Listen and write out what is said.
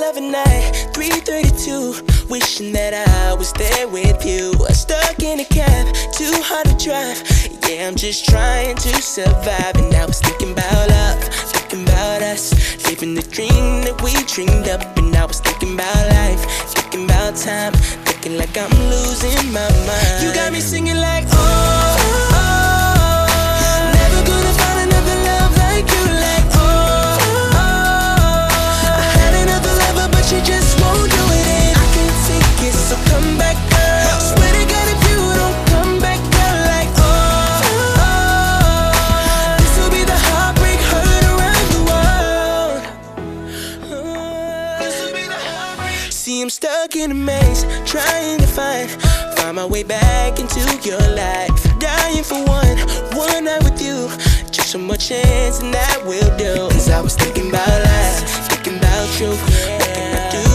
of a night, 3:32, wishing that I was there with you. Stuck in a cab, too hard to drive. Yeah, I'm just trying to survive. And I was thinking about love, thinking about us, living the dream that we dreamed up. And I was thinking about life, thinking about time, thinking like I'm losing my mind. You got me singing like, oh, oh, oh. Never gonna find another love like you, like, oh, oh, oh. I had another lover, but she just won't do it. And I can't take it, so come back, girl. Swear to God, if you don't come back, girl, like, oh, oh, oh. This will be the heartbreak heard around the world. This will be the heartbreak. See, I'm stuck in a maze, trying to find my way back into your life. Dying for one night with you. Just one more chance and that will do. Cause I was thinking about life, thinking about you. What can I do